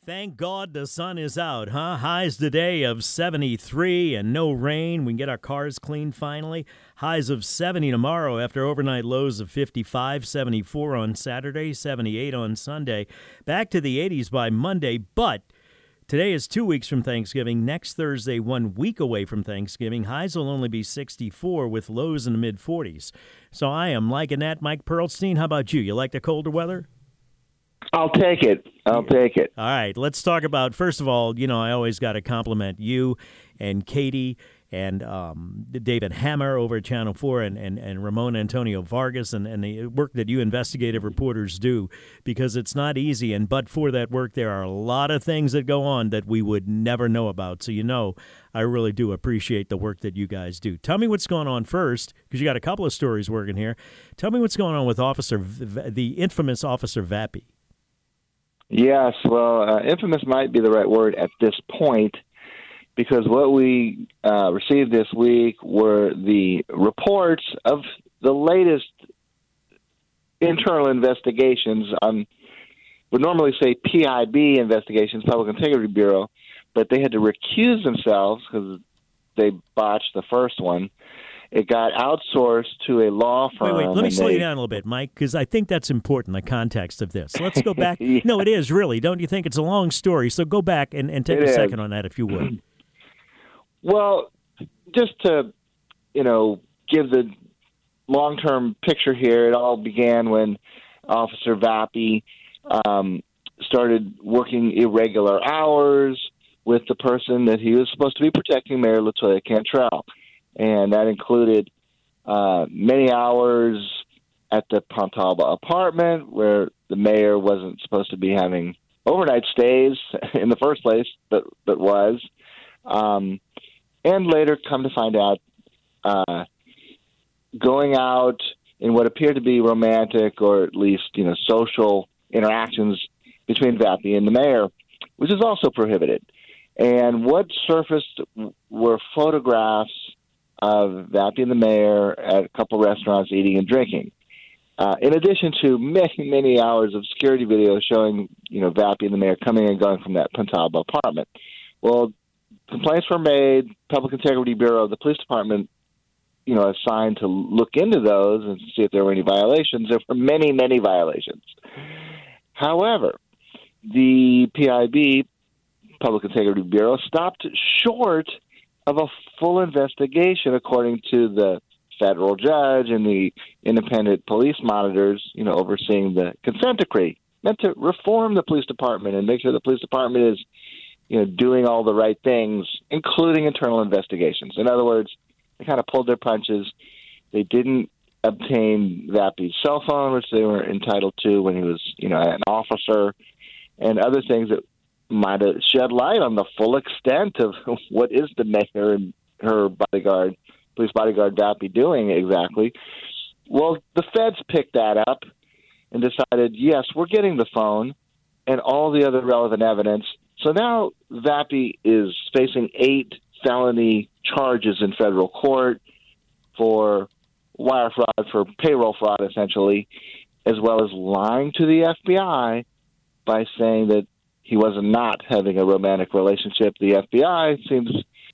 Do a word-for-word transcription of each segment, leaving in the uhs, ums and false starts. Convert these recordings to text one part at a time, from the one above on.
Thank God the sun is out, huh? Highs today of seventy-three and no rain. We can get our cars cleaned finally. Highs of seventy tomorrow after overnight lows of fifty-five, seventy-four on Saturday, seventy-eight on Sunday. Back to the eighties by Monday, but today is two weeks from Thanksgiving. Next Thursday, one week away from Thanksgiving. Highs will only be sixty-four with lows in the mid-forties. So I am liking that. Mike Pearlstein, how about you? You like the colder weather? I'll take it. I'll take it. All right, let's talk about, first of all, you know, I always got to compliment you and Katie and um, David Hammer over at Channel four and, and, and Ramon Antonio Vargas and, and the work that you investigative reporters do, because it's not easy. And but for that work, there are a lot of things that go on that we would never know about. So, you know, I really do appreciate the work that you guys do. Tell me what's going on first, because you got a couple of stories working here. Tell me what's going on with Officer, v- the infamous Officer Vappie. Yes, well, uh, infamous might be the right word at this point, because what we uh, received this week were the reports of the latest internal investigations on, would normally say P I B investigations, Public Integrity Bureau, but they had to recuse themselves because they botched the first one. It got outsourced to a law firm. Wait, wait, let me slow they... you down a little bit, Mike, because I think that's important, the context of this. Let's go back. Yeah. No, it is, really. Don't you think? It's a long story, so go back and, and take It a is. second on that, if you would. Well, just to, you know, give the long-term picture here, it all began when Officer Vappie um, started working irregular hours with the person that he was supposed to be protecting, Mayor LaToya Cantrell. And that included uh, many hours at the Pontalba apartment, where the mayor wasn't supposed to be having overnight stays in the first place, but, but was. Um, and later, come to find out, uh, going out in what appeared to be romantic or at least, you know, social interactions between Vappie and the mayor, which is also prohibited. And what surfaced were photographs of Vappie and the mayor at a couple restaurants eating and drinking. Uh, in addition to many, many hours of security video showing, you know, Vappie and the mayor coming and going from that Pontalba apartment. Well, complaints were made, Public Integrity Bureau, the police department, you know, assigned to look into those and see if there were any violations. There were many, many violations. However, the P I B, Public Integrity Bureau, stopped short of a full investigation, according to the federal judge and the independent police monitors, you know, overseeing the consent decree, meant to reform the police department and make sure the police department is, you know, doing all the right things, including internal investigations. In other words, they kind of pulled their punches. They didn't obtain Vappie's cell phone, which they were entitled to when he was, you know, an officer, and other things that might have shed light on the full extent of what is the mayor and her bodyguard, police bodyguard Vappie doing exactly. Well, the feds picked that up and decided, yes, we're getting the phone and all the other relevant evidence. So now Vappie is facing eight felony charges in federal court for wire fraud, for payroll fraud, essentially, as well as lying to the F B I by saying that he was not having a romantic relationship. The F B I seems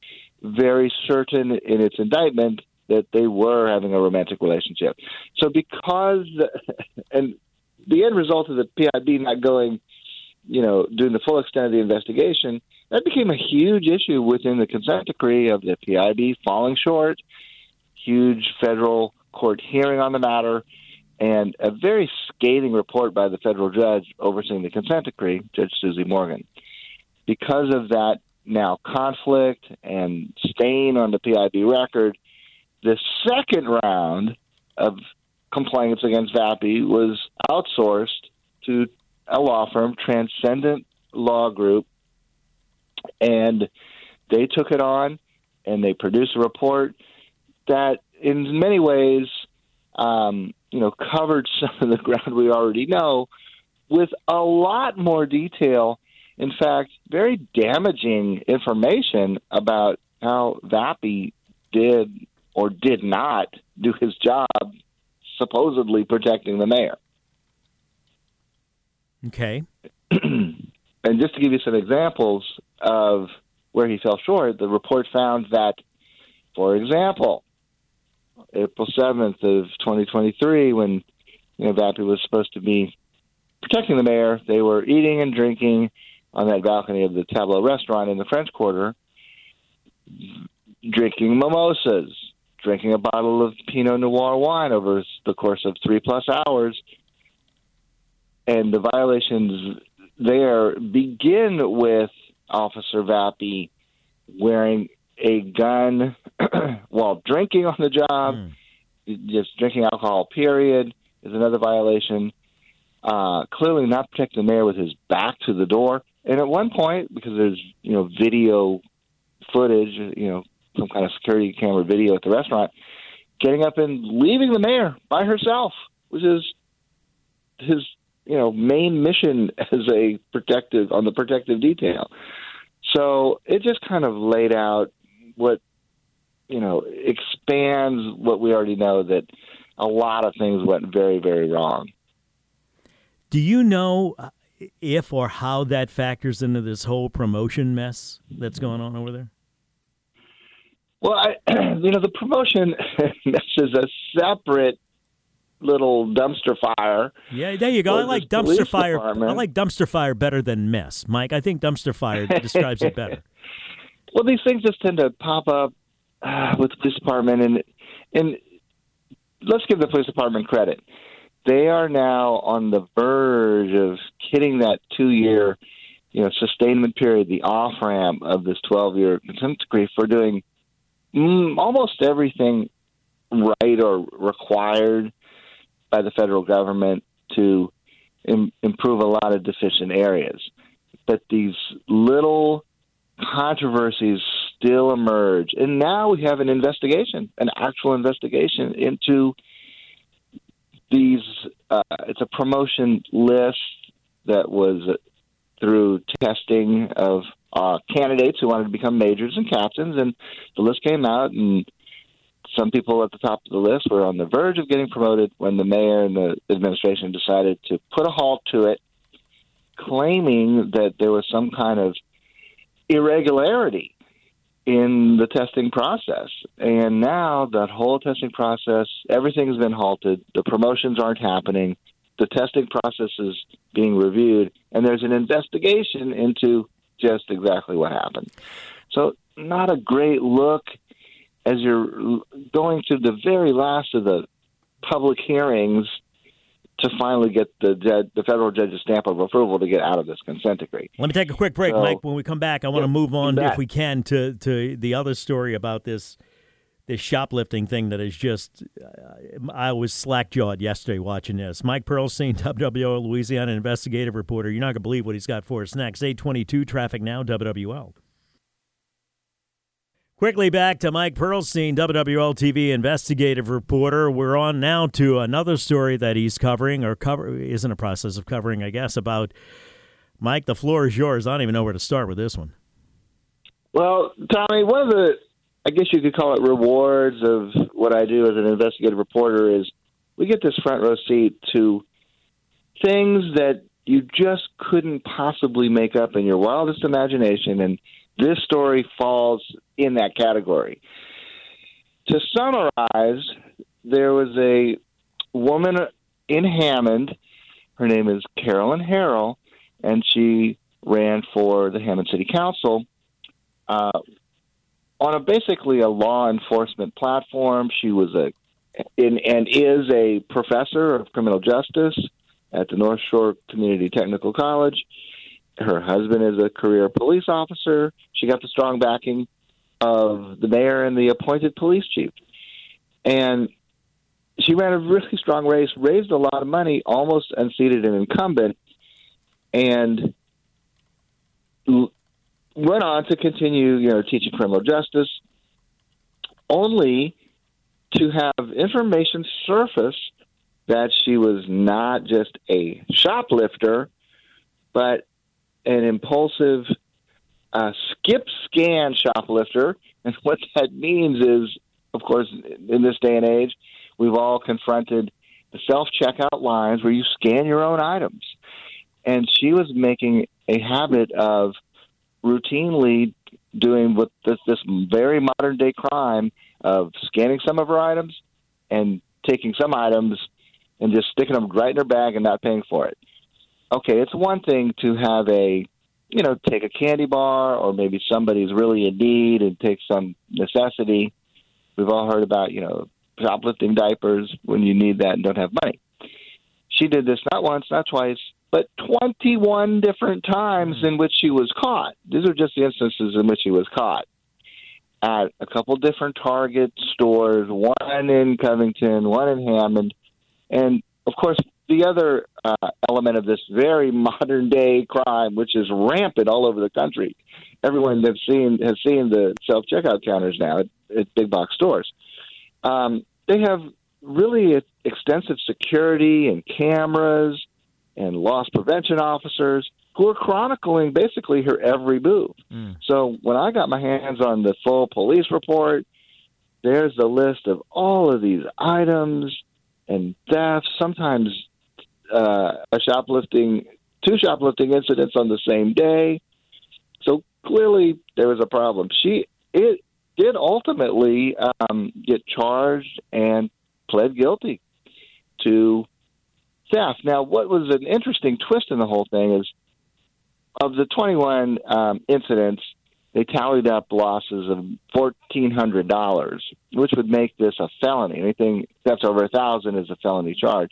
very certain in its indictment that they were having a romantic relationship. So because, and the end result of the P I B not going, you know, doing the full extent of the investigation, that became a huge issue within the consent decree of the P I B falling short, huge federal court hearing on the matter, and a very scathing report by the federal judge overseeing the consent decree, Judge Susie Morgan. Because of that now conflict and stain on the P I B record, the second round of complaints against Vappie was outsourced to a law firm, Transcendent Law Group, and they took it on, and they produced a report that in many ways um, you know, covered some of the ground we already know with a lot more detail. In fact, very damaging information about how Vappie did or did not do his job, supposedly protecting the mayor. Okay. and just to give you some examples of where he fell short, the report found that, for example, April seventh of twenty twenty-three, when you know Vappie was supposed to be protecting the mayor, they were eating and drinking on that balcony of the Tableau restaurant in the French Quarter, drinking mimosas, drinking a bottle of Pinot Noir wine over the course of three plus hours. And the violations there begin with Officer Vappie wearing a gun while drinking on the job. Mm. Just drinking alcohol, period, is another violation. Uh, clearly not protecting the mayor with his back to the door. And at one point, because there's, you know, video footage, you know, some kind of security camera video at the restaurant, getting up and leaving the mayor by herself, which is his, you know, main mission as a protective, on the protective detail. So it just kind of laid out what, you know, expands what we already know, that a lot of things went very, very wrong. Do you know if or how that factors into this whole promotion mess that's going on over there? Well, I, you know, the promotion mess is a separate little dumpster fire. Yeah, there you go. I like dumpster fire. Department. I like dumpster fire better than mess, Mike. I think dumpster fire describes it better. Well, these things just tend to pop up uh, with the police department, and and let's give the police department credit. They are now on the verge of hitting that two-year, you know, sustainment period, the off-ramp of this twelve-year consent decree for doing mm, almost everything right or required by the federal government to im- improve a lot of deficient areas. But these little controversies still emerge. And now we have an investigation, an actual investigation into these. Uh, it's a promotion list that was through testing of uh, candidates who wanted to become majors and captains. And the list came out, and some people at the top of the list were on the verge of getting promoted when the mayor and the administration decided to put a halt to it, claiming that there was some kind of irregularity in the testing process. And now that whole testing process, everything's been halted. The promotions aren't happening. The testing process is being reviewed, and there's an investigation into just exactly what happened. So not a great look as you're going through the very last of the public hearings to finally get the judge, the federal judge's stamp of approval to get out of this consent decree. Let me take a quick break, so, Mike. When we come back, I want to move on, if we can, to, to the other story about this this shoplifting thing that is just, uh, I was slack-jawed yesterday watching this. Mike Pearlstein, W W L Louisiana investigative reporter. You're not going to believe what he's got for us next. eight twenty-two, Traffic Now, W W L. Quickly back to Mike Pearlstein, W W L T V investigative reporter. We're on now to another story that he's covering, or cover is in a process of covering, I guess, about Mike. The floor is yours. I don't even know where to start with this one. Well, Tommy, one of the, I guess you could call it rewards of what I do as an investigative reporter is we get this front row seat to things that you just couldn't possibly make up in your wildest imagination, and this story falls in that category. To summarize, there was a woman in Hammond. Her name is Carolyn Harrell, and she ran for the Hammond City Council uh, on a basically a law enforcement platform. She was a in, and is a professor of criminal justice at the North Shore Community Technical College. Her husband is a career police officer. She got the strong backing of the mayor and the appointed police chief. And she ran a really strong race, raised a lot of money, almost unseated an incumbent, and l- went on to continue, you know, teaching criminal justice, only to have information surface that she was not just a shoplifter, but an impulsive uh, skip scan shoplifter. And what that means is, of course, in this day and age, we've all confronted the self-checkout lines where you scan your own items. And she was making a habit of routinely doing what this, this very modern day crime of scanning some of her items and taking some items and just sticking them right in her bag and not paying for it. Okay, it's one thing to have a, you know, take a candy bar, or maybe somebody's really in need and take some necessity. We've all heard about, you know, shoplifting diapers when you need that and don't have money. She did this not once, not twice, but twenty-one different times in which she was caught. These are just the instances in which she was caught at a couple different Target stores, one in Covington, one in Hammond. And, of course, the other uh, element of this very modern-day crime, which is rampant all over the country. Everyone that's seen has seen the self-checkout counters now at, at big box stores. Um, they have really extensive security and cameras and loss prevention officers who are chronicling basically her every move. Mm. So when I got my hands on the full police report, there's a list of all of these items and thefts, sometimes uh, a shoplifting, two shoplifting incidents on the same day. So clearly there was a problem. She it did ultimately um, get charged and pled guilty to theft. Now, what was an interesting twist in the whole thing is, of the twenty-one um, incidents, they tallied up losses of fourteen hundred dollars, which would make this a felony. Anything that's over one thousand dollars is a felony charge.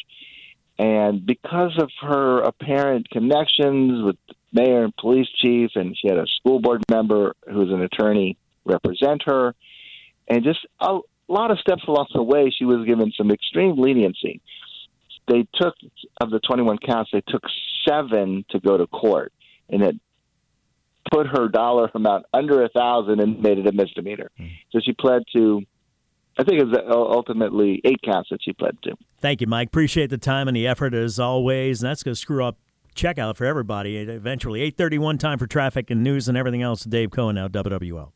And because of her apparent connections with the mayor and police chief, and she had a school board member who was an attorney represent her, and just a lot of steps along the way, she was given some extreme leniency. They took, of the twenty-one counts, they took seven to go to court, and it put her dollar amount under a thousand and made it a misdemeanor. Mm. So she pled to, I think it was ultimately eight counts that she pled to. Thank you, Mike. Appreciate the time and the effort as always. And that's going to screw up checkout for everybody eventually. eight thirty-one, time for traffic and news and everything else. Dave Cohen now, W W L.